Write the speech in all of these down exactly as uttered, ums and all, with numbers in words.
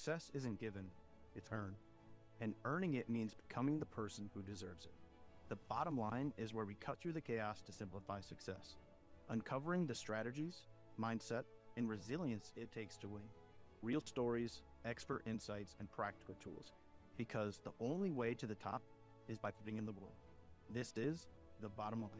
Success isn't given, it's earned. And earning it means becoming the person who deserves it. The bottom line is where we cut through the chaos to simplify success, uncovering the strategies, mindset, and resilience it takes to win. Real stories, expert insights, and practical tools. Because the only way to the top is by putting in the work. This is the bottom line.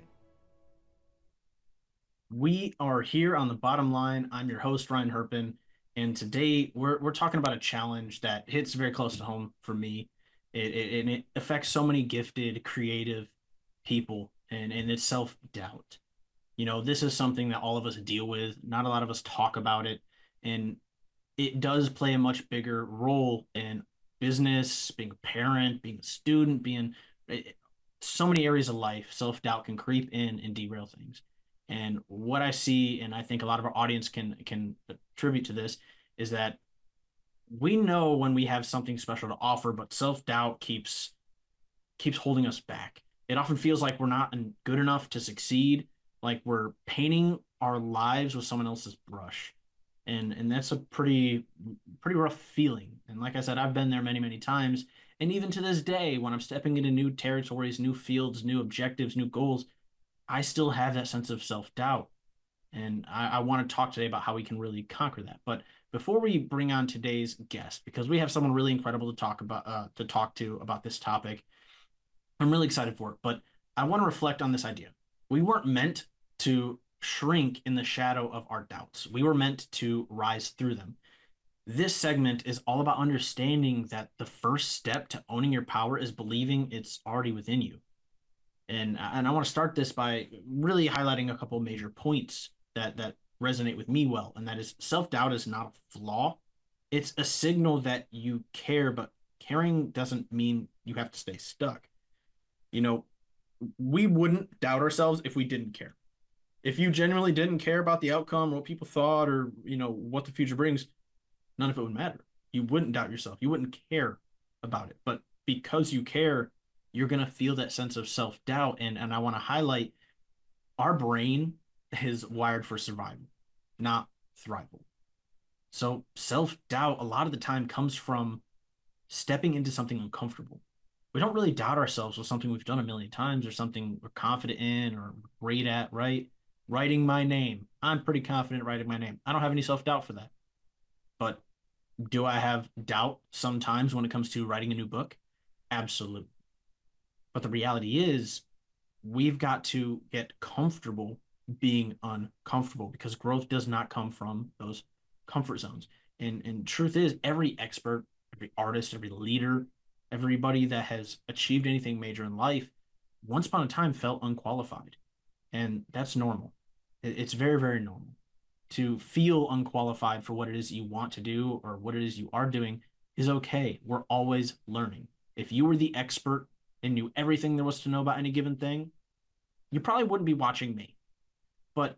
We are here on the bottom line. I'm your host, Ryan Herpin, and today we're we're talking about a challenge that hits very close to home for me. It, it and it affects so many gifted, creative people, and and it's self-doubt. You know, this is something that all of us deal with. Not a lot of us talk about it, and it does play a much bigger role in business, being a parent, being a student, being eh, so many areas of life. Self-doubt can creep in and derail things. And what I see, and I think a lot of our audience can can attribute to this, is that we know when we have something special to offer, but self-doubt keeps keeps holding us back. It often feels like we're not good enough to succeed, like we're painting our lives with someone else's brush. And and that's a pretty pretty rough feeling. And like I said, I've been there many, many times. And even to this day, when I'm stepping into new territories, new fields, new objectives, new goals, I still have that sense of self-doubt. And I, I want to talk today about how we can really conquer that. But before we bring on today's guest, because we have someone really incredible to talk about uh, to talk to about this topic, I'm really excited for it, but I want to reflect on this idea. We weren't meant to shrink in the shadow of our doubts. We were meant to rise through them. This segment is all about understanding that the first step to owning your power is believing it's already within you. And and I want to start this by really highlighting a couple of major points that that resonate with me well, and that is self-doubt is not a flaw. It's a signal that you care, but caring doesn't mean you have to stay stuck. You know, we wouldn't doubt ourselves if we didn't care. If you genuinely didn't care about the outcome, what people thought, or you know what the future brings, none of it would matter. You wouldn't doubt yourself. You wouldn't care about it. But because you care, you're gonna feel that sense of self-doubt. And and I want to highlight our brain is wired for survival, not thrival. So self-doubt a lot of the time comes from stepping into something uncomfortable. We don't really doubt ourselves with something we've done a million times or something we're confident in or great at, right? Writing my name. I'm pretty confident writing my name. I don't have any self-doubt for that. But do I have doubt sometimes when it comes to writing a new book? Absolutely. But the reality is, we've got to get comfortable being uncomfortable because growth does not come from those comfort zones. And and truth is, every expert, every artist, every leader, everybody that has achieved anything major in life, once upon a time felt unqualified. And that's normal. It's very, very normal to feel unqualified for what it is you want to do or what it is you are doing is okay. We're always learning. If you were the expert and knew everything there was to know about any given thing, you probably wouldn't be watching me. But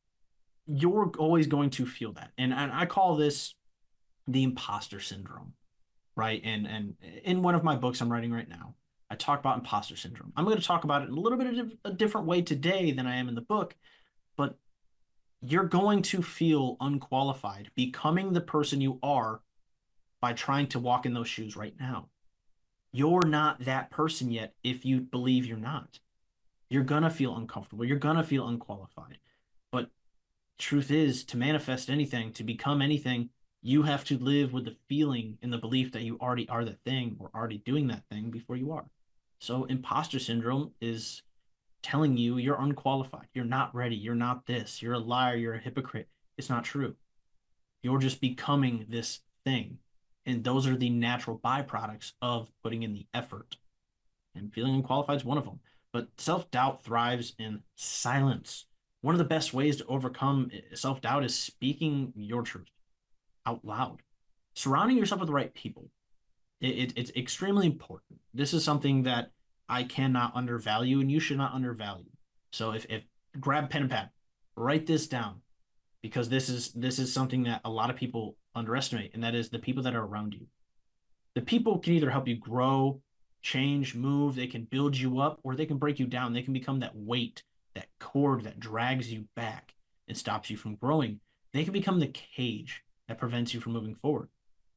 you're always going to feel that. And, and I call this the imposter syndrome, right? And and in one of my books I'm writing right now, I talk about imposter syndrome. I'm going to talk about it in a little bit of a different way today than I am in the book, but you're going to feel unqualified becoming the person you are by trying to walk in those shoes right now. You're not that person yet if you believe you're not. You're going to feel uncomfortable. You're going to feel unqualified. But truth is, to manifest anything, to become anything, you have to live with the feeling and the belief that you already are that thing or already doing that thing before you are. So imposter syndrome is telling you you're unqualified. You're not ready. You're not this. You're a liar. You're a hypocrite. It's not true. You're just becoming this thing. And those are the natural byproducts of putting in the effort. And feeling unqualified is one of them. But self-doubt thrives in silence. One of the best ways to overcome self-doubt is speaking your truth out loud. Surrounding yourself with the right people. It, it, it's extremely important. This is something that I cannot undervalue, and you should not undervalue. So if, if grab pen and pad, write this down, because this is this is something that a lot of people underestimate, and that is the people that are around you. The people can either help you grow, change, move, they can build you up, or they can break you down. They can become that weight, that cord that drags you back and stops you from growing. They can become the cage that prevents you from moving forward.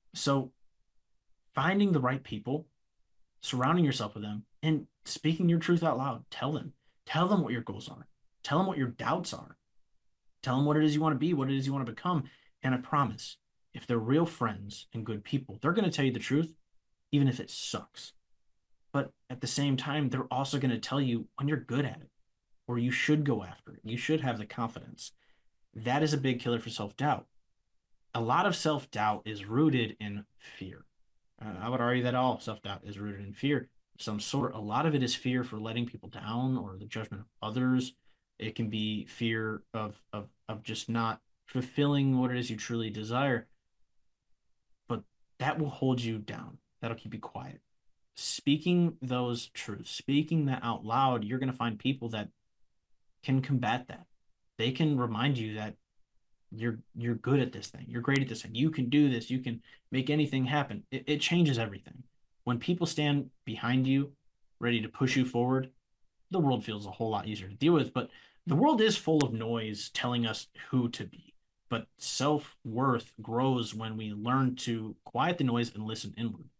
So finding the right people, surrounding yourself with them, and speaking your truth out loud. Tell them. Tell them what your goals are. Tell them what your doubts are. Tell them what it is you want to be, what it is you want to become. And I promise, if they're real friends and good people, they're going to tell you the truth, even if it sucks. But at the same time, they're also going to tell you when you're good at it, or you should go after it. You should have the confidence. That is a big killer for self doubt. A lot of self doubt is rooted in fear. Uh, I would argue that all self doubt is rooted in fear of some sort. A lot of it is fear for letting people down or the judgment of others. It can be fear of of of just not fulfilling what it is you truly desire. But that will hold you down. That'll keep you quiet. Speaking those truths, speaking that out loud, you're going to find people that can combat that. They can remind you that you're you're good at this thing. You're great at this thing. You can do this. You can make anything happen. It, it changes everything. When people stand behind you, ready to push you forward, the world feels a whole lot easier to deal with. But the world is full of noise telling us who to be. But self-worth grows when we learn to quiet the noise and listen inward.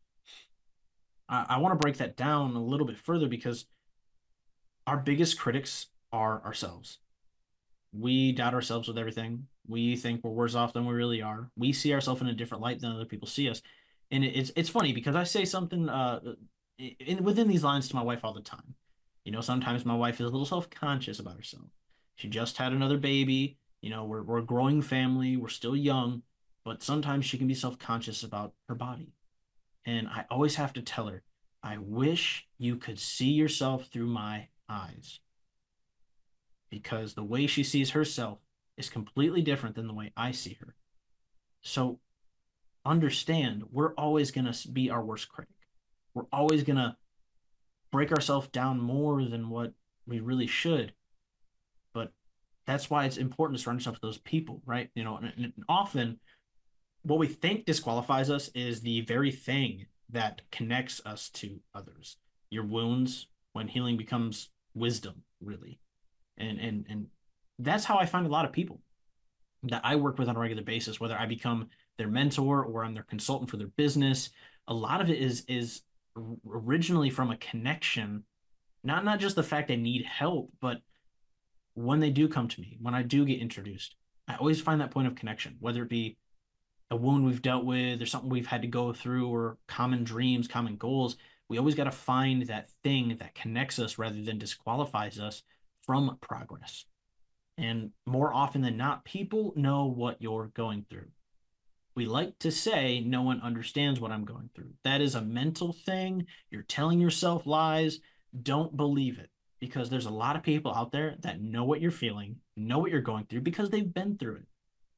I, I want to break that down a little bit further because our biggest critics are ourselves. We doubt ourselves with everything. We think we're worse off than we really are. We see ourselves in a different light than other people see us. And it's it's funny because I say something uh in within these lines to my wife all the time. You know, sometimes my wife is a little self-conscious about herself. She just had another baby. You know, we're we're a growing family. We're still young, but sometimes she can be self-conscious about her body. And I always have to tell her, I wish you could see yourself through my eyes because the way she sees herself is completely different than the way I see her. So understand, we're always going to be our worst critic. We're always going to break ourselves down more than what we really should. But that's why it's important to surround yourself with those people, right? You know, and, and often what we think disqualifies us is the very thing that connects us to others. Your wounds, when healing becomes wisdom, really. And and and that's how I find a lot of people that I work with on a regular basis, whether I become their mentor or I'm their consultant for their business. A lot of it is is originally from a connection, not not just the fact they need help, but when they do come to me, when I do get introduced, I always find that point of connection, whether it be a wound we've dealt with or something we've had to go through or common dreams, common goals. We always got to find that thing that connects us rather than disqualifies us from progress. And more often than not, people know what you're going through. We like to say no one understands what I'm going through. That is a mental thing. You're telling yourself lies. Don't believe it because there's a lot of people out there that know what you're feeling, know what you're going through because they've been through it.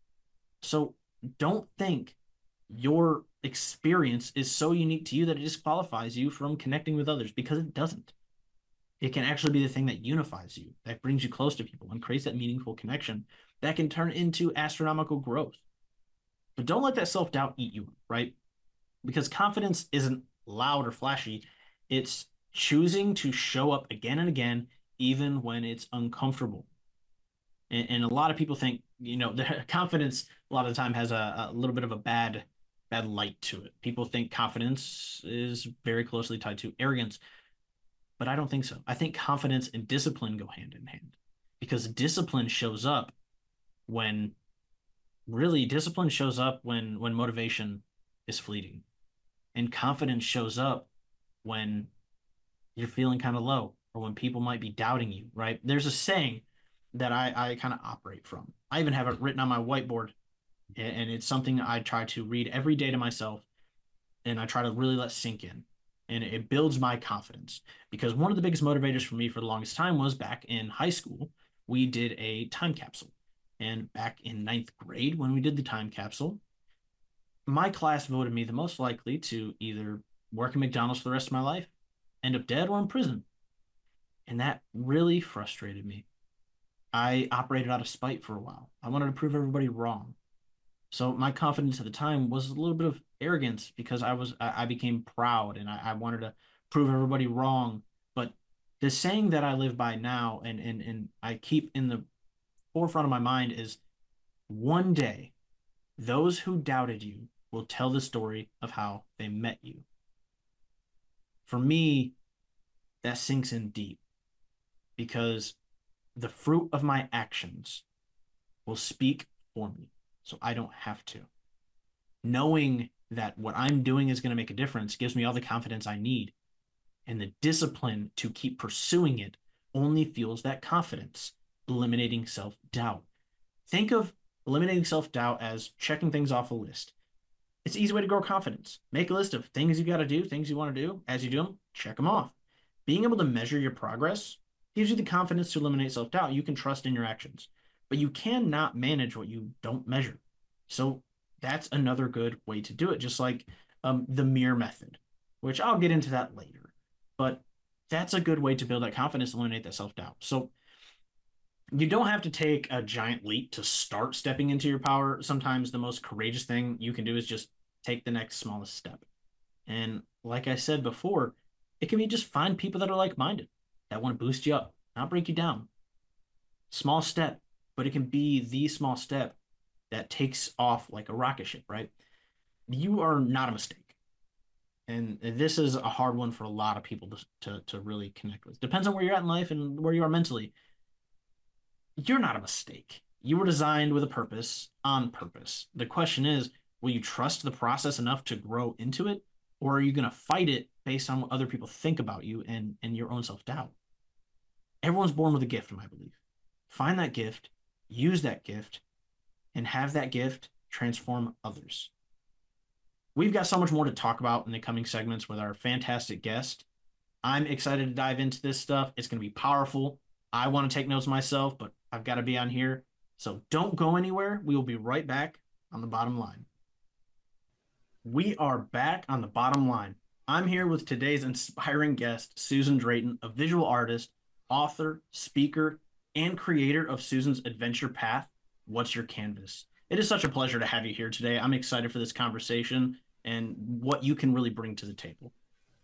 So don't think your experience is so unique to you that it disqualifies you from connecting with others because it doesn't. It can actually be the thing that unifies you, that brings you close to people and creates that meaningful connection that can turn into astronomical growth. But don't let that self doubt eat you, right? Because confidence isn't loud or flashy, it's choosing to show up again and again, even when it's uncomfortable. And, and a lot of people think, you know, the confidence a lot of the time has a, a little bit of a bad bad light to it. People think confidence is very closely tied to arrogance, but I don't think so. I think confidence and discipline go hand in hand because discipline shows up when really discipline shows up when when motivation is fleeting and confidence shows up when you're feeling kind of low or when people might be doubting you, right? There's a saying that I, I kind of operate from. I even have it written on my whiteboard, and it's something I try to read every day to myself, and I try to really let sink in. And it builds my confidence because one of the biggest motivators for me for the longest time was back in high school. We did a time capsule. And back in ninth grade, when we did the time capsule, my class voted me the most likely to either work at McDonald's for the rest of my life, end up dead, or in prison. And that really frustrated me. I operated out of spite for a while. I wanted to prove everybody wrong. So my confidence at the time was a little bit of arrogance because I was I, I became proud and I, I wanted to prove everybody wrong. But the saying that I live by now and and and I keep in the forefront of my mind is one day those who doubted you will tell the story of how they met you. For me, that sinks in deep because the fruit of my actions will speak for me, so I don't have to. Knowing that what I'm doing is going to make a difference gives me all the confidence I need. And the discipline to keep pursuing it only fuels that confidence, eliminating self-doubt. Think of eliminating self-doubt as checking things off a list. It's an easy way to grow confidence. Make a list of things you got to do, things you want to do. As you do them, check them off. Being able to measure your progress gives you the confidence to eliminate self-doubt. You can trust in your actions, but you cannot manage what you don't measure. So that's another good way to do it, just like um, the mirror method, which I'll get into that later. But that's a good way to build that confidence, eliminate that self-doubt. So you don't have to take a giant leap to start stepping into your power. Sometimes the most courageous thing you can do is just take the next smallest step. And like I said before, it can be just find people that are like-minded, that want to boost you up, not break you down. Small step, but it can be the small step that takes off like a rocket ship, right? You are not a mistake. And this is a hard one for a lot of people to, to, to really connect with. Depends on where you're at in life and where you are mentally. You're not a mistake. You were designed with a purpose, on purpose. The question is, will you trust the process enough to grow into it? Or are you going to fight it based on what other people think about you and, and your own self-doubt? Everyone's born with a gift, in my belief. Find that gift, use that gift, and have that gift transform others. We've got so much more to talk about in the coming segments with our fantastic guest. I'm excited to dive into this stuff. It's going to be powerful. I want to take notes myself, but I've got to be on here. So don't go anywhere. We will be right back on The Bottom Line. We are back on The Bottom Line. I'm here with today's inspiring guest, Susan Drayton, a visual artist, author, speaker, and creator of Susan's Adventure Path, What's Your Canvas? It is such a pleasure to have you here today. I'm excited for this conversation and what you can really bring to the table.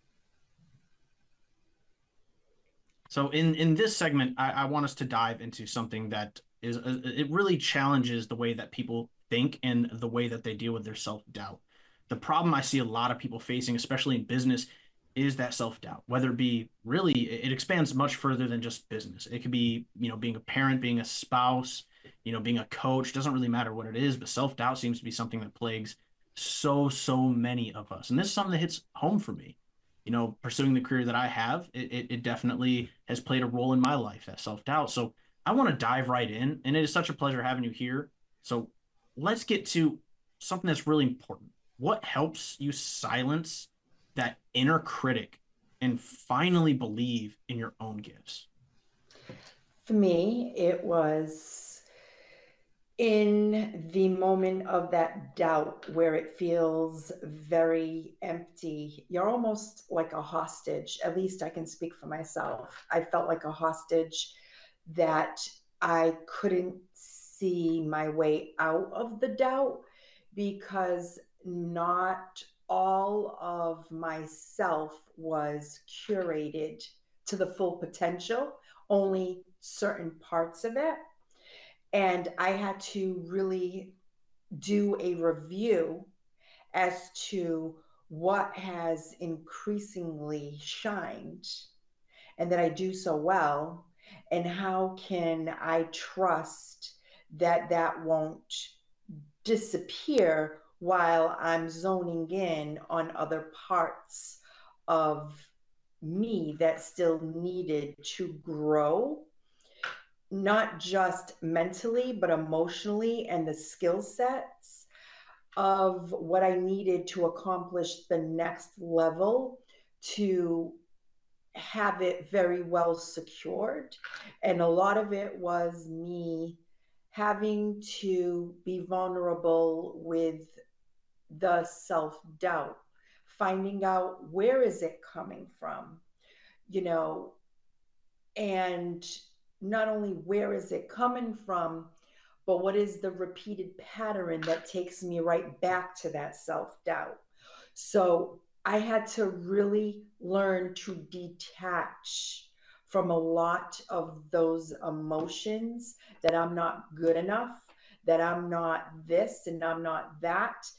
So in, in this segment, I, I want us to dive into something that is, uh, it really challenges the way that people think and the way that they deal with their self-doubt. The problem I see a lot of people facing, especially in business, is that self-doubt, whether it be really, it expands much further than just business. It could be, you know, being a parent, being a spouse, you know, being a coach, doesn't really matter what it is, but self-doubt seems to be something that plagues so, so many of us. And this is something that hits home for me. You know, pursuing the career that I have, it, it, it definitely has played a role in my life, that self-doubt. So I want to dive right in, and it is such a pleasure having you here. So let's get to something that's really important. What helps you silence that inner critic and finally believe in your own gifts? For me, it was in the moment of that doubt where it feels very empty. You're almost like a hostage. At least I can speak for myself. I felt like a hostage that I couldn't see my way out of the doubt because not all of myself was curated to the full potential, only certain parts of it. And I had to really do a review as to what has increasingly shined and that I do so well, and how can I trust that that won't disappear while I'm zoning in on other parts of me that still needed to grow, not just mentally, but emotionally, and the skill sets of what I needed to accomplish the next level to have it very well secured. And a lot of it was me having to be vulnerable with the self-doubt, finding out where is it coming from, you know, and not only where is it coming from, but what is the repeated pattern that takes me right back to that self-doubt. So I had to really learn to detach from a lot of those emotions, that I'm not good enough, that I'm not this and I'm not that.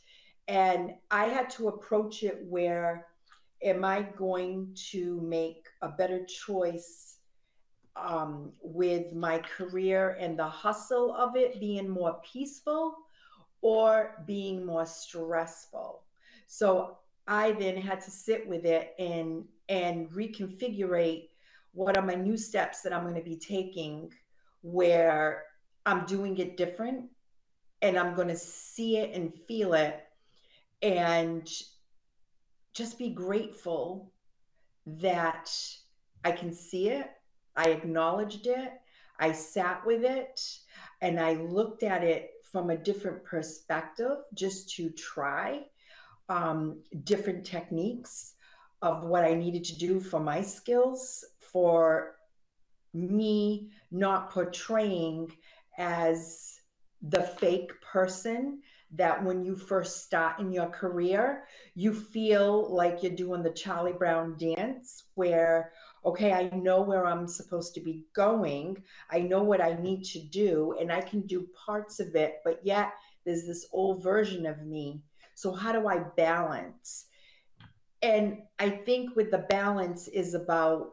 And I had to approach it where, am I going to make a better choice um, with my career and the hustle of it being more peaceful or being more stressful? So I then had to sit with it and and reconfigure what are my new steps that I'm going to be taking, where I'm doing it different and I'm going to see it and feel it and just be grateful that I can see it. I acknowledged it. I sat with it and I looked at it from a different perspective just to try um, different techniques of what I needed to do for my skills, for me not portraying as the fake person that when you first start in your career, you feel like you're doing the Charlie Brown dance where, okay, I know where I'm supposed to be going. I know what I need to do, and I can do parts of it, but yet there's this old version of me. So how do I balance? And I think with the balance is about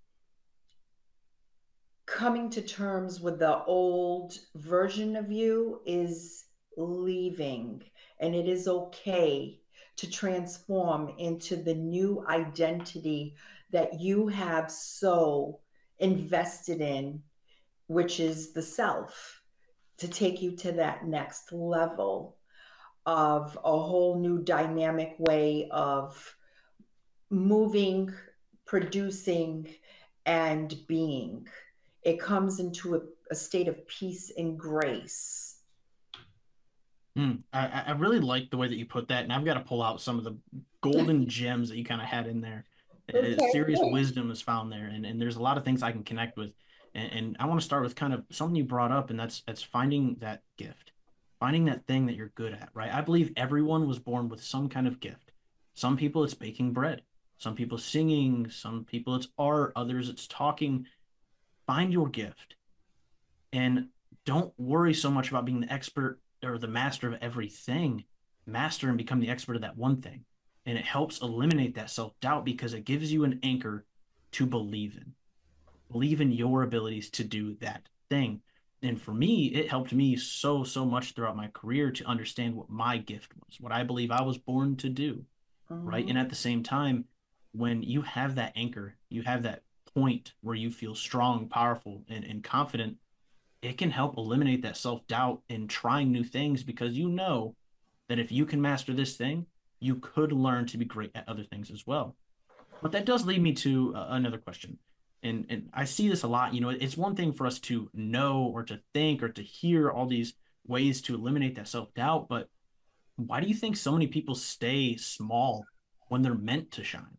coming to terms with the old version of you is leaving, and it is okay to transform into the new identity that you have so invested in, which is the self, to take you to that next level of a whole new dynamic way of moving, producing, and being. It comes into a, a state of peace and grace. Mm, I, I really like the way that you put that, and I've got to pull out some of the golden gems that you kind of had in there. Uh, Okay. serious wisdom is found there, and, and there's a lot of things I can connect with. And, and I want to start with kind of something you brought up, and that's that's finding that gift, finding that thing that you're good at, right? I believe everyone was born with some kind of gift. Some people it's baking bread, some people singing, some people it's art, others it's talking. Find your gift, and don't worry so much about being the expert or the master of everything. Master and become the expert of that one thing. And it helps eliminate that self-doubt because it gives you an anchor to believe in. Believe in your abilities to do that thing. And for me, it helped me so, so much throughout my career to understand what my gift was, what I believe I was born to do. Right. And Mhm. at the same time, when you have that anchor, you have that point where you feel strong, powerful, and, and confident, it can help eliminate that self-doubt in trying new things because you know that if you can master this thing, you could learn to be great at other things as well. But that does lead me to uh, another question. And and I see this a lot, you know, it's one thing for us to know or to think or to hear all these ways to eliminate that self-doubt, but why do you think so many people stay small when they're meant to shine?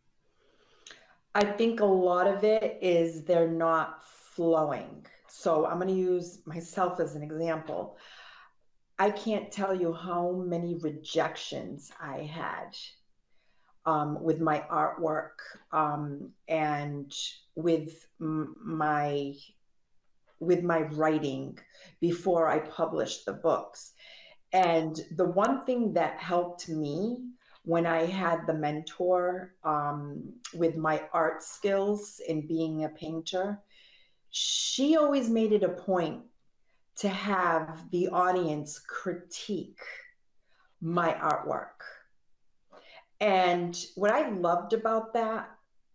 I think a lot of it is they're not flowing. So I'm going to use myself as an example. I can't tell you how many rejections I had um, with my artwork um, and with m- my with my writing before I published the books. And the one thing that helped me when I had the mentor um, with my art skills in being a painter, she always made it a point to have the audience critique my artwork. And what I loved about that,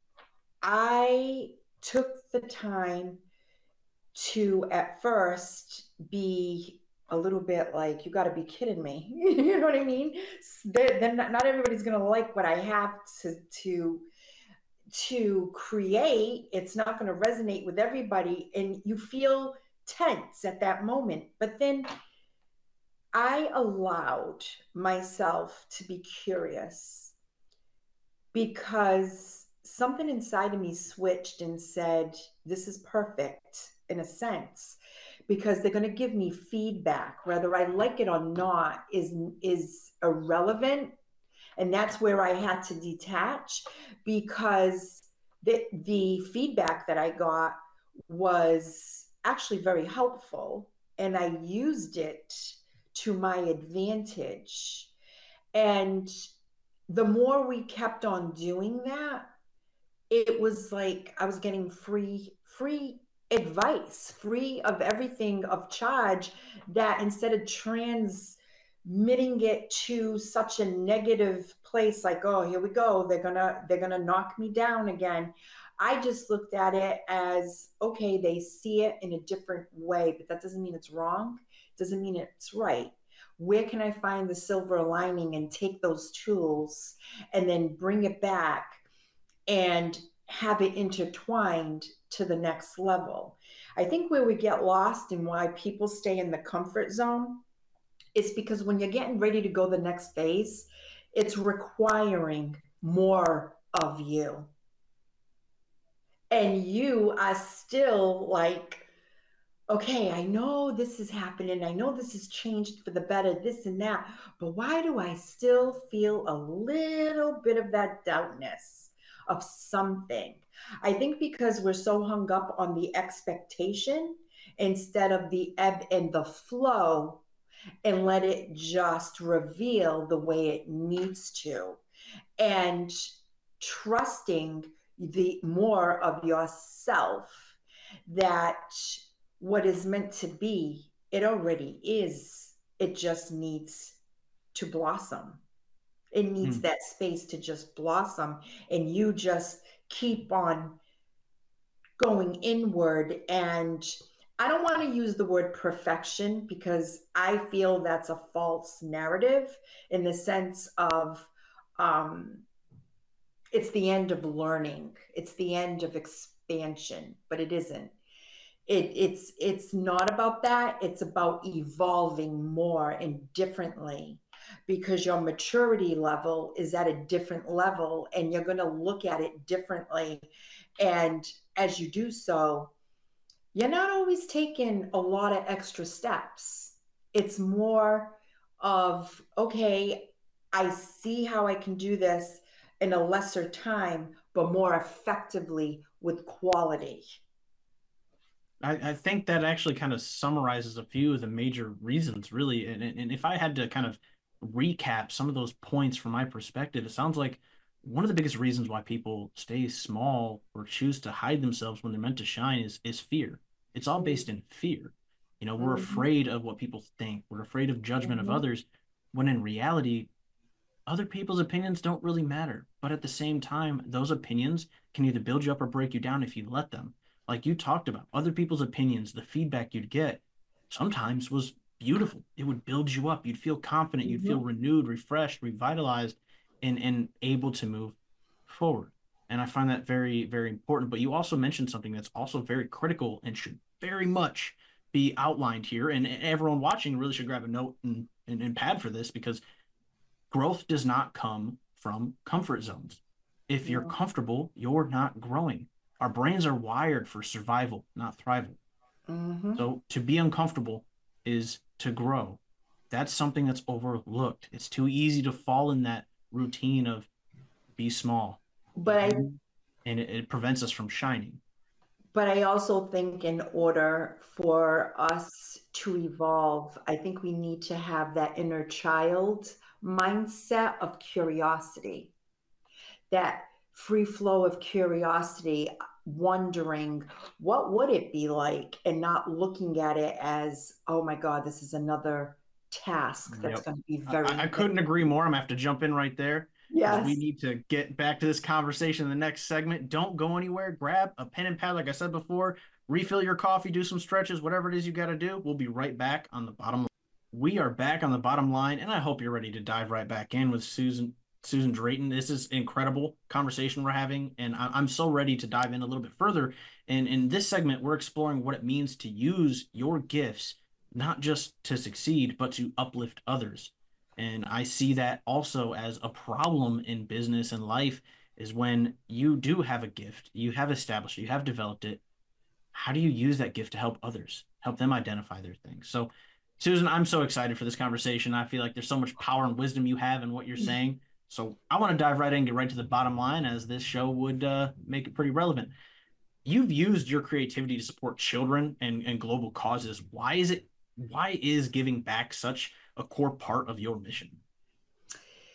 I took the time to at first be a little bit like, you got to be kidding me. You know what I mean? Then not, not everybody's going to like what I have to, to, to create. It's not going to resonate with everybody. And you feel tense at that moment. But then I allowed myself to be curious because something inside of me switched and said, this is perfect in a sense, because they're going to give me feedback. Whether I like it or not is, is irrelevant. And that's where I had to detach, because the, the feedback that I got was actually very helpful. And I used it to my advantage. And the more we kept on doing that, it was like I was getting free, free advice, free of everything of charge, that instead of transmitting it to such a negative place, like, oh, here we go, they're gonna, they're gonna knock me down again. I just looked at it as, okay, they see it in a different way, but that doesn't mean it's wrong. It doesn't mean it's right. Where can I find the silver lining and take those tools and then bring it back and have it intertwined to the next level? I think where we get lost and why people stay in the comfort zone is because when you're getting ready to go the next phase, it's requiring more of you. And you are still like, okay, I know this is happening. I know this has changed for the better, this and that. But why do I still feel a little bit of that doubtness of something? I think because we're so hung up on the expectation instead of the ebb and the flow, and let it just reveal the way it needs to. And trusting the more of yourself, that what is meant to be, it already is. It just needs to blossom. It needs Hmm. that space to just blossom, and you just keep on going inward. And I don't want to use the word perfection because I feel that's a false narrative, in the sense of um, it's the end of learning, it's the end of expansion, but it isn't. It, it's it's not about that. It's about evolving more and differently, because your maturity level is at a different level, and you're going to look at it differently. And as you do so, you're not always taking a lot of extra steps. It's more of, okay, I see how I can do this in a lesser time, but more effectively with quality. I, I think that actually kind of summarizes a few of the major reasons, really. And, and if I had to kind of recap some of those points from my perspective, it sounds like one of the biggest reasons why people stay small or choose to hide themselves when they're meant to shine is is fear. It's all based in fear. You know, we're Mm-hmm. afraid of what people think. We're afraid of judgment of Mm-hmm. others, when in reality, other people's opinions don't really matter. But at the same time, those opinions can either build you up or break you down if you let them. Like you talked about, other people's opinions, the feedback you'd get sometimes was beautiful. It would build you up. You'd feel confident. You'd feel Mm-hmm. renewed, refreshed, revitalized, and, and able to move forward. And I find that very, very important. But you also mentioned something that's also very critical and should very much be outlined here. And everyone watching really should grab a note and, and, and pad for this, because growth does not come from comfort zones. If you're Yeah. comfortable, you're not growing. Our brains are wired for survival, not thrival. Mm-hmm. So to be uncomfortable is to grow. That's something that's overlooked. It's too easy to fall in that routine of be small, be But I you, and it, it prevents us from shining. but I also think in order for us to evolve, I think we need to have that inner child mindset of curiosity, that free flow of curiosity, wondering what would it be like, and not looking at it as, oh my God, this is another task that's Yep. going to be I, very I couldn't agree difficult. more. I'm gonna have to jump in right there, because we Yes. need to get back to this conversation in the next segment. Don't go anywhere. Grab a pen and pad, like I said before. Refill your coffee, do some stretches, whatever it is you got to do. We'll be right back on the bottom line. We are back on the bottom line, and I hope you're ready to dive right back in with Susan Susan Drayton. This is incredible conversation we're having, and I, I'm so ready to dive in a little bit further. And in this segment, we're exploring what it means to use your gifts not just to succeed, but to uplift others. And I see that also as a problem in business and life, is when you do have a gift, you have established it, you have developed it. How do you use that gift to help others, help them identify their things? So, Susan, I'm so excited for this conversation. I feel like there's so much power and wisdom you have in what you're saying. So I want to dive right in and get right to the bottom line, as this show would uh, make it pretty relevant. You've used your creativity to support children and, and global causes. Why is it why is giving back such a core part of your mission?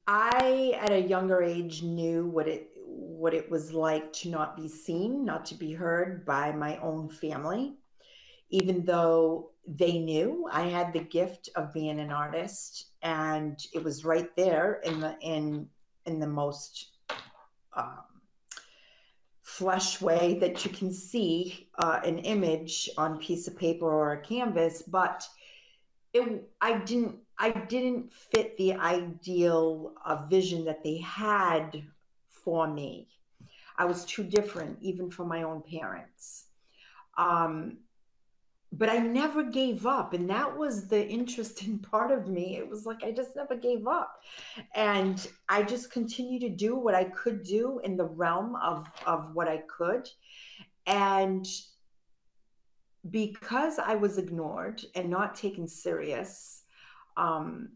I, at a younger age, knew what it what it was like to not be seen, not to be heard by my own family, even though they knew I had the gift of being an artist, and it was right there in the in in the most um, flesh way that you can see uh, an image on a piece of paper or a canvas, but it I didn't I didn't fit the ideal uh, vision that they had for me. I was too different, even for my own parents. Um, but I never gave up, and that was the interesting part of me. It was like I just never gave up, and I just continued to do what I could do in the realm of of what I could, and because I was ignored and not taken serious, um,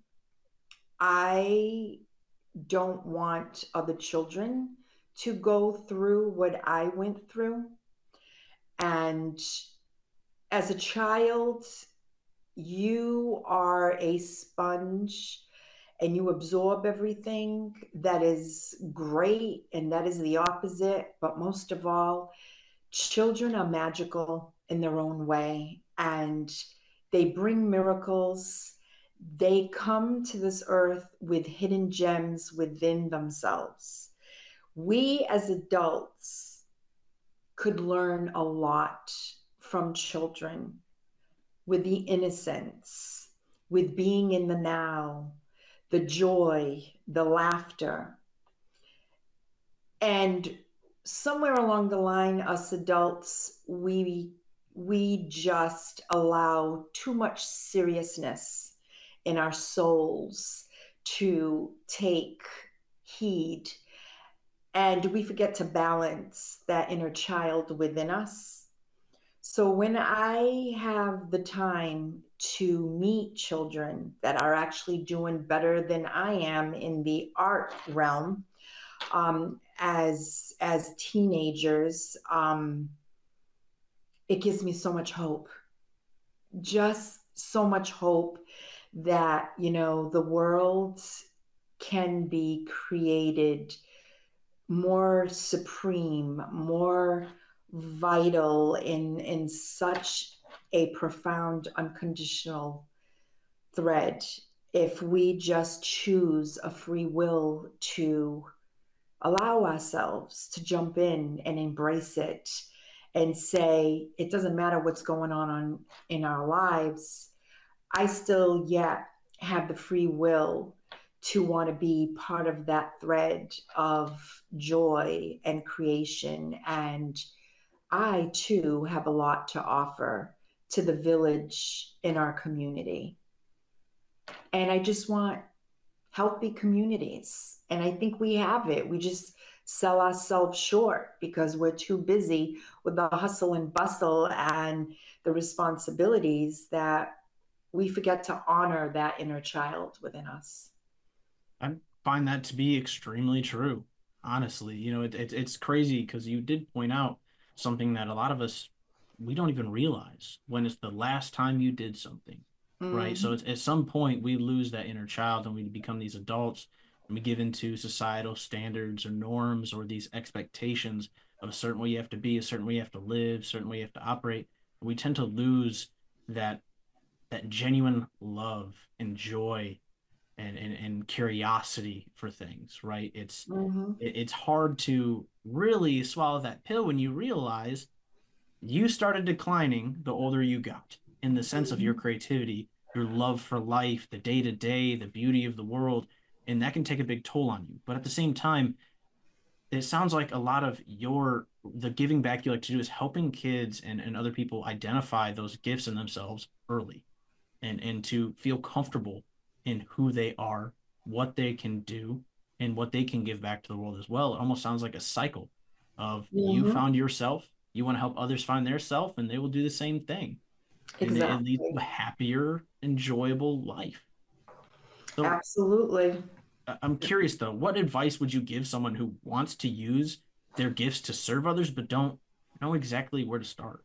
I don't want other children to go through what I went through. And as a child, you are a sponge and you absorb everything that is great, and that is the opposite. But most of all, children are magical in their own way, and they bring miracles. They come to this earth with hidden gems within themselves. We as adults could learn a lot from children, with the innocence, with being in the now, the joy, the laughter. And somewhere along the line, us adults, we we just allow too much seriousness in our souls to take heed, and we forget to balance that inner child within us. So when I have the time to meet children that are actually doing better than I am in the art realm, um, as as teenagers, um, it gives me so much hope, just so much hope that, you know, the world can be created more supreme, more vital in in such a profound unconditional thread, if we just choose a free will to allow ourselves to jump in and embrace it and say, it doesn't matter what's going on, on in our lives, I still yet have the free will to want to be part of that thread of joy and creation. And I too have a lot to offer to the village in our community. And I just want healthy communities. And I think we have it. We just sell ourselves short because we're too busy with the hustle and bustle and the responsibilities that we forget to honor that inner child within us. I find that to be extremely true. Honestly, you know, it, it it's crazy because you did point out something that a lot of us, we don't even realize when it's the last time you did something, right? So Mm-hmm. it's, at some point we lose that inner child and we become these adults, and we give into societal standards or norms or these expectations of a certain way you have to be, a certain way you have to live, a certain way you have to operate. We tend to lose that that genuine love and joy and, and and curiosity for things, right? It's Mm-hmm. it, it's hard to really swallow that pill when you realize you started declining the older you got, in the sense of your Mm-hmm. creativity, your love for life, the day to day, the beauty of the world, and that can take a big toll on you. But at the same time, it sounds like a lot of your the giving back you like to do is helping kids and, and other people identify those gifts in themselves early, and and to feel comfortable in who they are, what they can do, and what they can give back to the world as well. It almost sounds like a cycle of you Mm-hmm. found yourself, you want to help others find their self, and they will do the same thing. And it, it leads to a Exactly. happier, enjoyable life. So Absolutely. I- I'm curious though, what advice would you give someone who wants to use their gifts to serve others but don't know exactly where to start?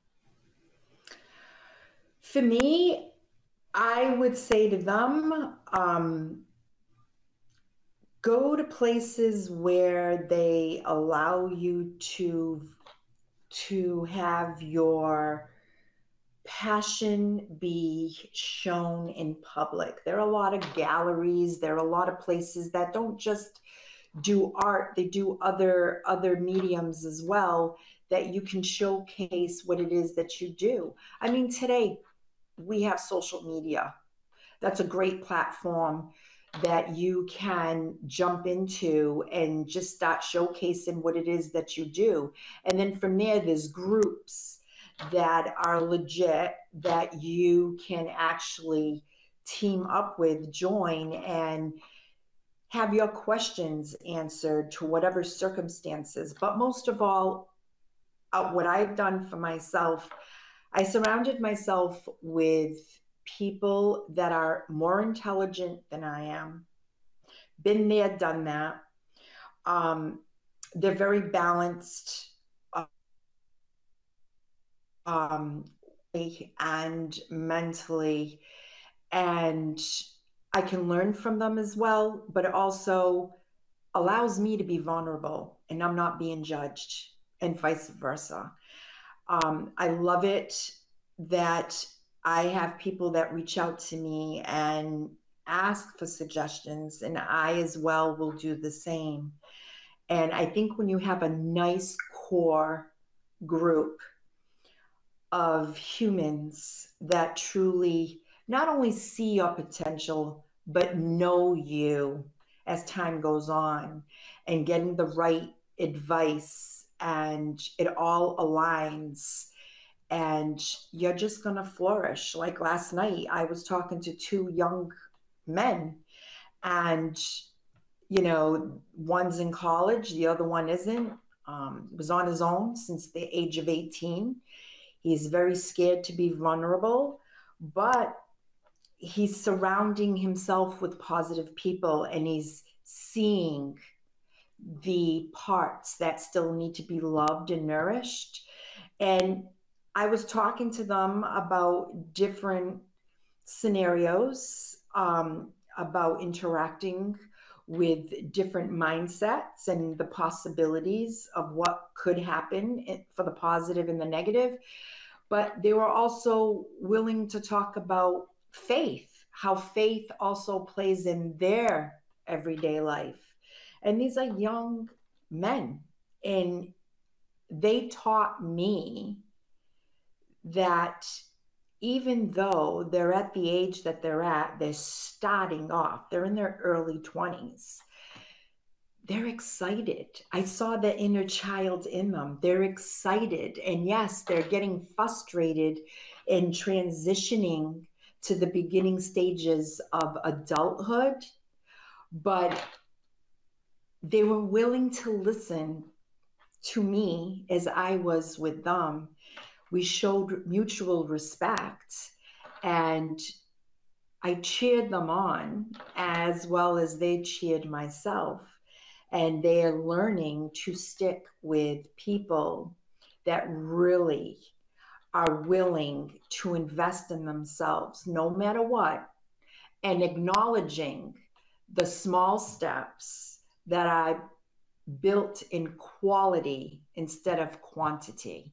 For me, I would say to them, um, Go to places where they allow you to to have your passion be shown in public. There are a lot of galleries, there are a lot of places that don't just do art, they do other other mediums as well, that you can showcase what it is that you do. I mean, today we have social media. That's a great platform that you can jump into and just start showcasing what it is that you do. And then from there, there's groups that are legit that you can actually team up with, join, and have your questions answered to whatever circumstances. But most of all, uh, what I've done for myself, I surrounded myself with people that are more intelligent than I am. Been there, done that. Um, they're very balanced, um, and mentally, and I can learn from them as well, but it also allows me to be vulnerable and I'm not being judged, and vice versa. Um, I love it that I have people that reach out to me and ask for suggestions, and I as well will do the same. And I think when you have a nice core group of humans that truly not only see your potential, but know you as time goes on, and getting the right advice, and it all aligns, and you're just going to flourish. Like last night, I was talking to two young men, and, you know, one's in college, the other one isn't. Um, was on his own since the age of eighteen. He's very scared to be vulnerable, but he's surrounding himself with positive people, and he's seeing the parts that still need to be loved and nourished. And I was talking to them about different scenarios, um, about interacting with different mindsets and the possibilities of what could happen for the positive and the negative. But they were also willing to talk about faith, how faith also plays in their everyday life. And these are young men, and they taught me that even though they're at the age that they're at, they're starting off, they're in their early twenties. They're excited. I saw the inner child in them. They're excited. And yes, they're getting frustrated in transitioning to the beginning stages of adulthood, but they were willing to listen to me as I was with them. We showed mutual respect, and I cheered them on as well as they cheered myself. And they are learning to stick with people that really are willing to invest in themselves no matter what, and acknowledging the small steps that I built in quality instead of quantity.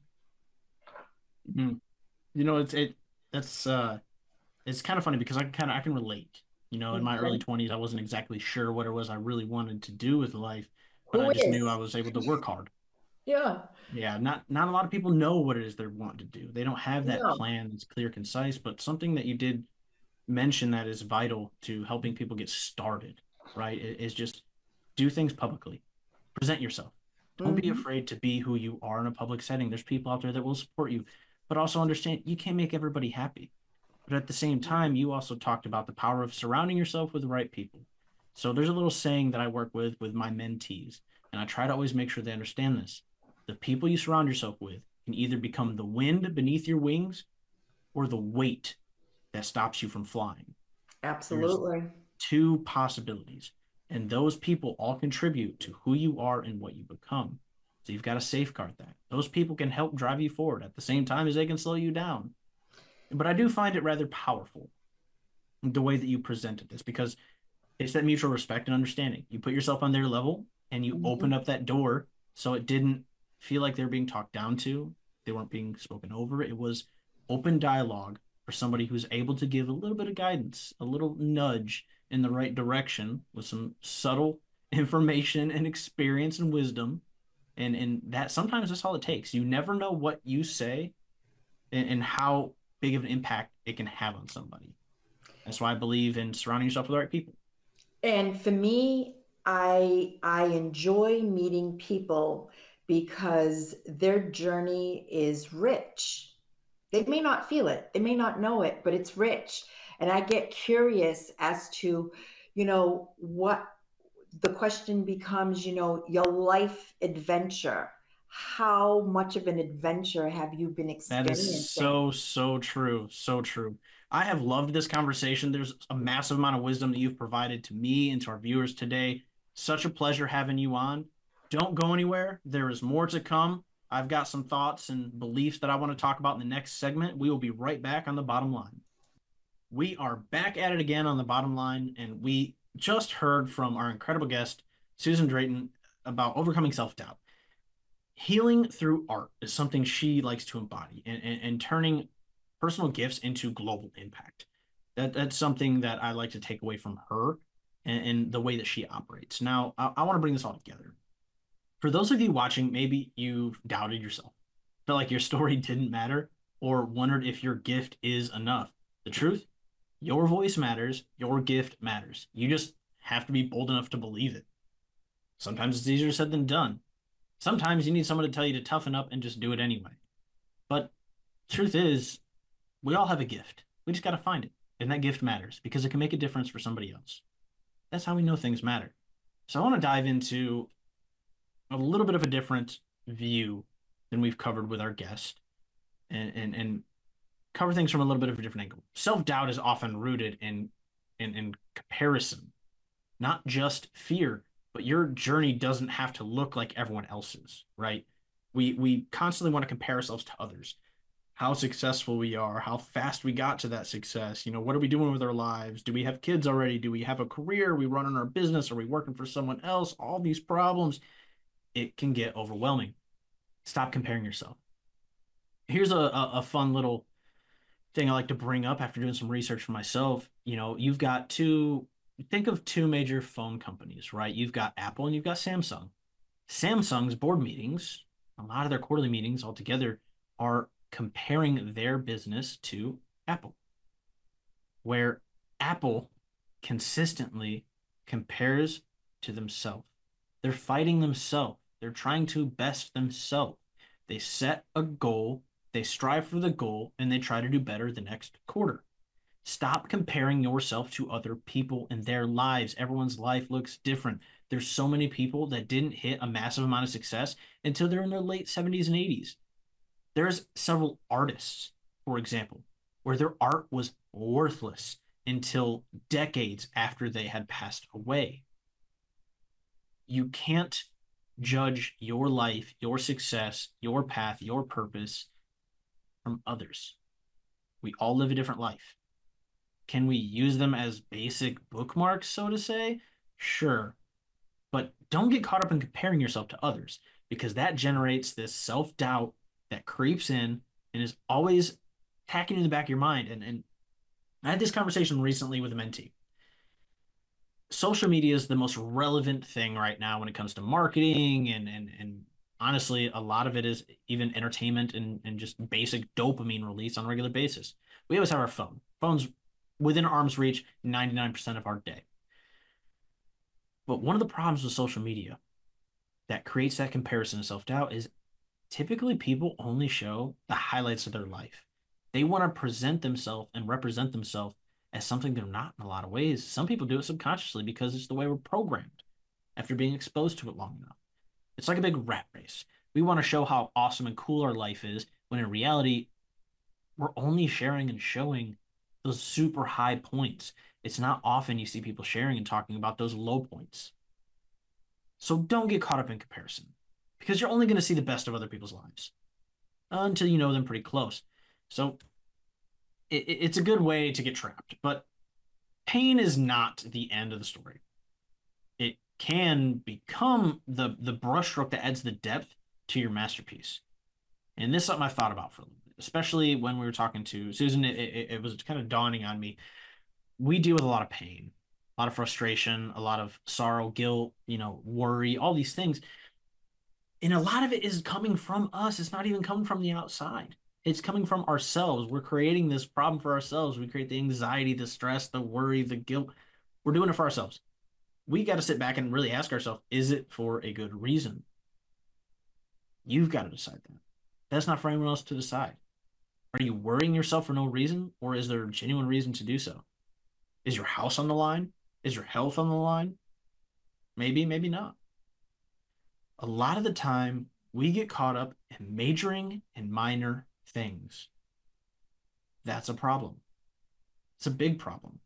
Mm-hmm. You know, it's it that's uh it's kind of funny because I kind of I can relate. You know, in my Okay. early twenties, I wasn't exactly sure what it was I really wanted to do with life, but Who I just is? knew I was able to work hard. Yeah. Yeah, not not a lot of people know what it is they want to do. They don't have that No. plan that's clear, concise, but something that you did mention that is vital to helping people get started, right? i- Is just do things publicly. Present yourself. Don't be Mhm. afraid to be who you are in a public setting. There's people out there that will support you, but also understand you can't make everybody happy. But at the same time, you also talked about the power of surrounding yourself with the right people. So there's a little saying that I work with with my mentees, and I try to always make sure they understand this. The people you surround yourself with can either become the wind beneath your wings or the weight that stops you from flying. There's Absolutely. two possibilities, and those people all contribute to who you are and what you become. So you've got to safeguard that. Those people can help drive you forward at the same time as they can slow you down. But I do find it rather powerful the way that you presented this, because It's that mutual respect and understanding. You put yourself on their level and you Mhm. opened up that door so it didn't feel like they were being talked down to. They weren't being spoken over. It was open dialogue for somebody who's able to give a little bit of guidance, a little nudge in the right direction with some subtle information and experience and wisdom. And and that sometimes that's all it takes. You never know what you say and, and how big of an impact it can have on somebody. That's why I believe in surrounding yourself with the right people. And for me, I I enjoy meeting people because their journey is rich. They may not feel it, they may not know it, but it's rich. And I get curious as to, you know, what the question becomes, you know, your life adventure. How much of an adventure have you been That is experiencing? so, so true. So true. I have loved this conversation. There's a massive amount of wisdom that you've provided to me and to our viewers today. Such a pleasure having you on. Don't go anywhere. There is more to come. I've got some thoughts and beliefs that I want to talk about in the next segment. We will be right back on the bottom line. We are back at it again on the bottom line, and we just heard from our incredible guest, Susan Drayton, about overcoming self doubt. Healing through art is something she likes to embody and, and, and turning personal gifts into global impact. That that's something that I like to take away from her and, and the way that she operates. Now, I, I want to bring this all together. For those of you watching, maybe you've doubted yourself, felt like your story didn't matter, or wondered if your gift is enough. The truth, your voice matters, your gift matters. You just have to be bold enough to believe it. Sometimes it's easier said than done. Sometimes you need someone to tell you to toughen up and just do it anyway. But truth is, we all have a gift. We just got to find it. And that gift matters because it can make a difference for somebody else. That's how we know things matter. So I want to dive into a little bit of a different view than we've covered with our guest and, and, and cover things from a little bit of a different angle. Self-doubt is often rooted in, in, in comparison, not just fear, but your journey doesn't have to look like everyone else's, right? We we constantly want to compare ourselves to others, how successful we are, how fast we got to that success. You know, what are we doing with our lives? Do we have kids already? Do we have a career? Are we running our business? Are we working for someone else? All these problems, it can get overwhelming. Stop comparing yourself. Here's a, a, a fun little thing I like to bring up after doing some research for myself. You know, you've got two, think of two major phone companies, right? You've got Apple and you've got Samsung. Samsung's board meetings, a lot of their quarterly meetings altogether, are comparing their business to Apple, where Apple consistently compares to themselves. They're fighting themselves. They're trying to best themselves. They set a goal, they strive for the goal, and they try to do better the next quarter. Stop comparing yourself to other people and their lives. Everyone's life looks different. There's so many people that didn't hit a massive amount of success until they're in their late seventies and eighties. There's several artists, for example, where their art was worthless until decades after they had passed away. You can't judge your life, your success, your path, your purpose from others. We all live a different life. Can we use them as basic bookmarks, so to say? Sure. But don't get caught up in comparing yourself to others because that generates this self doubt that creeps in and is always tacking in the back of your mind. And, and I had this conversation recently with a mentee. Social media is the most relevant thing right now when it comes to marketing and and and honestly, a lot of it is even entertainment and, and just basic dopamine release on a regular basis. We always have our phone. Phones within arm's reach ninety-nine percent of our day. But one of the problems with social media that creates that comparison and self-doubt is typically people only show the highlights of their life. They want to present themselves and represent themselves as something they're not in a lot of ways. Some people do it subconsciously because it's the way we're programmed after being exposed to it long enough. It's like a big rat race. We want to show how awesome and cool our life is, when in reality, we're only sharing and showing those super high points. It's not often you see people sharing and talking about those low points. So don't get caught up in comparison because you're only going to see the best of other people's lives until you know them pretty close. So it, it's a good way to get trapped. But pain is not the end of the story. It can become the the brushstroke that adds the depth to your masterpiece. And this is something I thought about for a little bit, especially when we were talking to Susan. It, it, it was kind of dawning on me. We deal with a lot of pain, a lot of frustration, a lot of sorrow, guilt, you know, worry, all these things. And a lot of it is coming from us. It's not even coming from the outside. It's coming from ourselves. We're creating this problem for ourselves. We create the anxiety, the stress, the worry, the guilt. We're doing it for ourselves. We got to sit back and really ask ourselves, is it for a good reason? You've got to decide that. That's not for anyone else to decide. Are you worrying yourself for no reason, or is there a genuine reason to do so? Is your house on the line? Is your health on the line? Maybe, maybe not. A lot of the time, we get caught up in majoring in minor things. That's a problem. It's a big problem.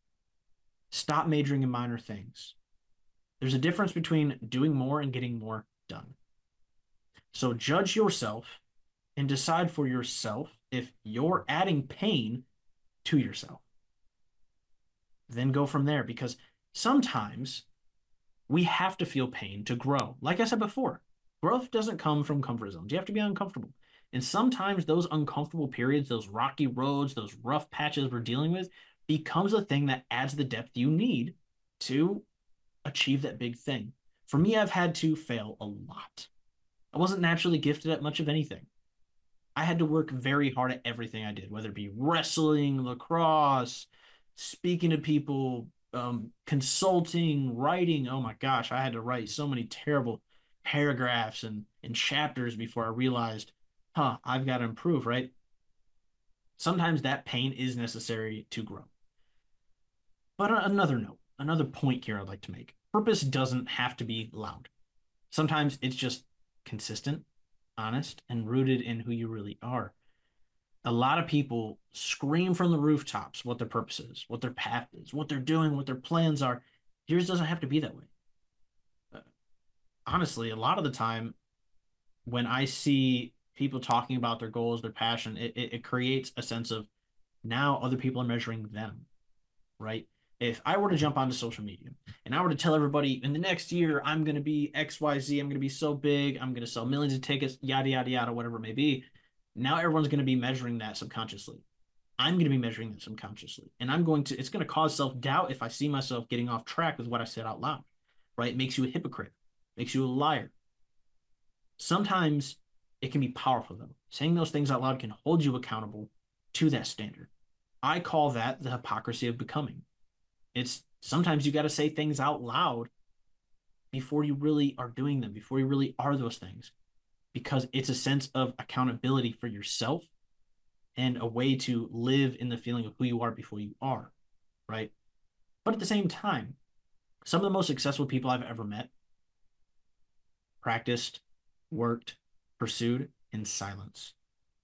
Stop majoring in minor things. There's a difference between doing more and getting more done. So judge yourself and decide for yourself if you're adding pain to yourself. Then go from there, because sometimes we have to feel pain to grow. Like I said before, growth doesn't come from comfort zones. You have to be uncomfortable. And sometimes those uncomfortable periods, those rocky roads, those rough patches we're dealing with becomes a thing that adds the depth you need to achieve that big thing. For me, I've had to fail a lot. I wasn't naturally gifted at much of anything. I had to work very hard at everything I did, whether it be wrestling, lacrosse, speaking to people, um, consulting, writing. Oh my gosh, I had to write so many terrible paragraphs and, and chapters before I realized, huh, I've got to improve, right? Sometimes that pain is necessary to grow. But on another note, another point here I'd like to make. Purpose doesn't have to be loud. Sometimes it's just consistent, honest, and rooted in who you really are. A lot of people scream from the rooftops what their purpose is, what their path is, what they're doing, what their plans are. Yours doesn't have to be that way. Uh, honestly, a lot of the time when I see people talking about their goals, their passion, it, it, it creates a sense of now other people are measuring them, right? If I were to jump onto social media and I were to tell everybody in the next year, I'm going to be X Y Z, I'm going to be so big, I'm going to sell millions of tickets, yada, yada, yada, whatever it may be. Now everyone's going to be measuring that subconsciously. I'm going to be measuring that subconsciously. And I'm going to, it's going to cause self-doubt if I see myself getting off track with what I said out loud, right? It makes you a hypocrite, makes you a liar. Sometimes it can be powerful though. Saying those things out loud can hold you accountable to that standard. I call that the hypocrisy of becoming. It's sometimes you got to say things out loud before you really are doing them, before you really are those things, because it's a sense of accountability for yourself and a way to live in the feeling of who you are before you are, right? But at the same time, some of the most successful people I've ever met practiced, worked, pursued in silence.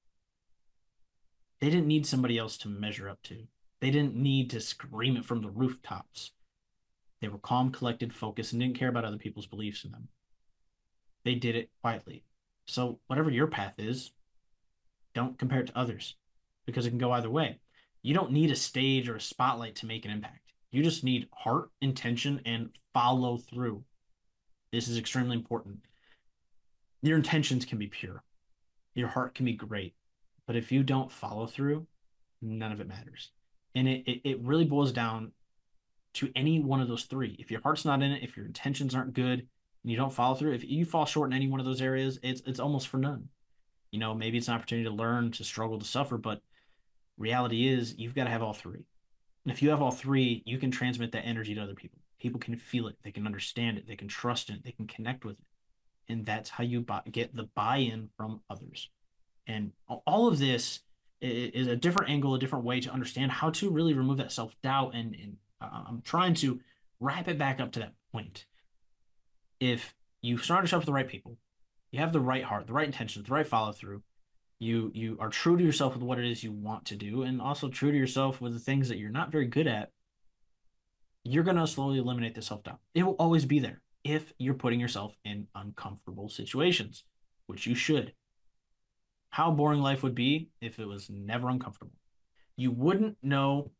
They didn't need somebody else to measure up to. They didn't need to scream it from the rooftops. They were calm, collected, focused, and didn't care about other people's beliefs in them. They did it quietly. So whatever your path is, don't compare it to others, because it can go either way. You don't need a stage or a spotlight to make an impact. You just need heart, intention, and follow through. This is extremely important. Your intentions can be pure. Your heart can be great. But if you don't follow through, none of it matters. And it, it, it really boils down to any one of those three. If your heart's not in it, if your intentions aren't good, and you don't follow through, if you fall short in any one of those areas, it's it's almost for none. You know, maybe it's an opportunity to learn, to struggle, to suffer, but reality is you've got to have all three. And if you have all three, you can transmit that energy to other people. People can feel it. They can understand it. They can trust it. They can connect with it. And that's how you buy, get the buy-in from others. And all of this is a different angle, a different way to understand how to really remove that self-doubt. And, and uh, I'm trying to wrap it back up to that point. If you surround yourself with the right people, you have the right heart, the right intentions, the right follow-through, you you are true to yourself with what it is you want to do, and also true to yourself with the things that you're not very good at, you're going to slowly eliminate the self-doubt. It will always be there if you're putting yourself in uncomfortable situations, which you should. How boring life would be if it was never uncomfortable. You wouldn't know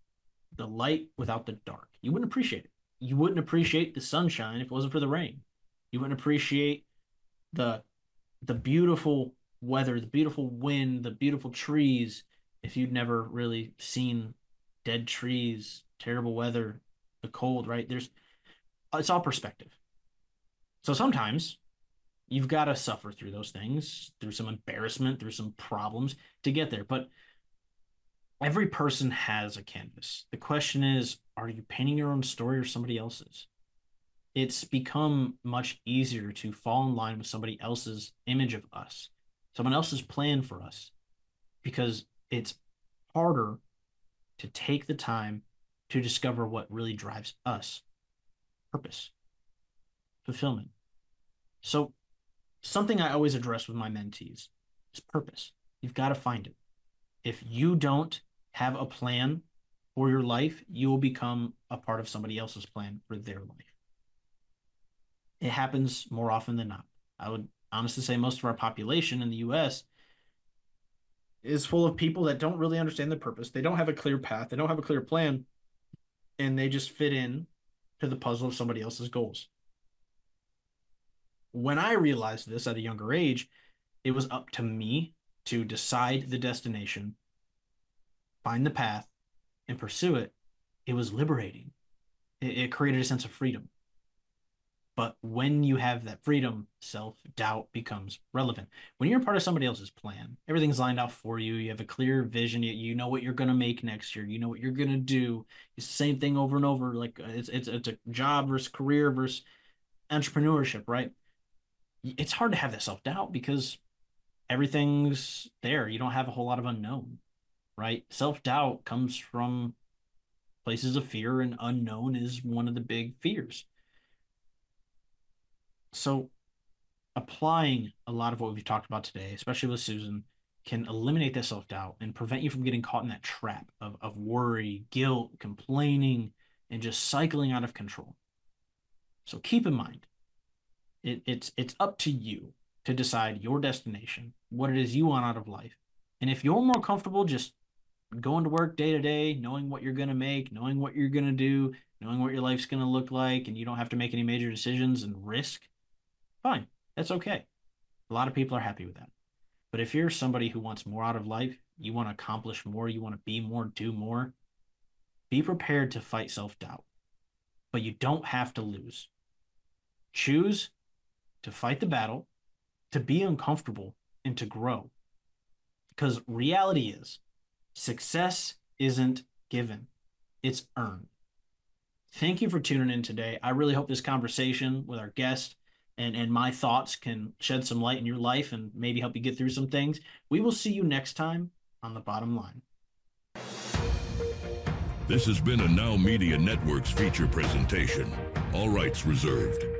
the light without the dark. You wouldn't appreciate it. You wouldn't appreciate the sunshine if it wasn't for the rain. You wouldn't appreciate the the beautiful weather, the beautiful wind, the beautiful trees if you'd never really seen dead trees, terrible weather, the cold, right? There's it's all perspective. So sometimes you've got to suffer through those things, through some embarrassment, through some problems to get there. But every person has a canvas. The question is, are you painting your own story or somebody else's? It's become much easier to fall in line with somebody else's image of us, someone else's plan for us, because it's harder to take the time to discover what really drives us. Purpose, fulfillment. So something I always address with my mentees is purpose. You've got to find it. If you don't have a plan for your life, you will become a part of somebody else's plan for their life. It happens more often than not. I would honestly say most of our population in the U S is full of people that don't really understand the purpose. They don't have a clear path. They don't have a clear plan. And they just fit in to the puzzle of somebody else's goals. When I realized this at a younger age, it was up to me to decide the destination, find the path, and pursue it. It was liberating. It, it created a sense of freedom. But when you have that freedom, self-doubt becomes relevant. When you're a part of somebody else's plan, everything's lined out for you. You have a clear vision. You, you know what you're going to make next year. You know what you're going to do. It's the same thing over and over. Like it's, it's, it's a job versus career versus entrepreneurship, right? It's hard to have that self-doubt because everything's there. You don't have a whole lot of unknown, right? Self-doubt comes from places of fear, and unknown is one of the big fears. So applying a lot of what we've talked about today, especially with Susan, can eliminate that self-doubt and prevent you from getting caught in that trap of, of worry, guilt, complaining, and just cycling out of control. So keep in mind, it, it's, it's up to you to decide your destination, what it is you want out of life. And if you're more comfortable just going to work day to day, knowing what you're going to make, knowing what you're going to do, knowing what your life's going to look like, and you don't have to make any major decisions and risk, fine, that's okay. A lot of people are happy with that. But if you're somebody who wants more out of life, you want to accomplish more, you want to be more, do more, be prepared to fight self-doubt. But you don't have to lose. Choose to fight the battle, to be uncomfortable, and to grow. Because reality is, success isn't given, it's earned. Thank you for tuning in today. I really hope this conversation with our guest and, and my thoughts can shed some light in your life and maybe help you get through some things. We will see you next time on The Bottom Line. This has been a Now Media Networks feature presentation. All rights reserved.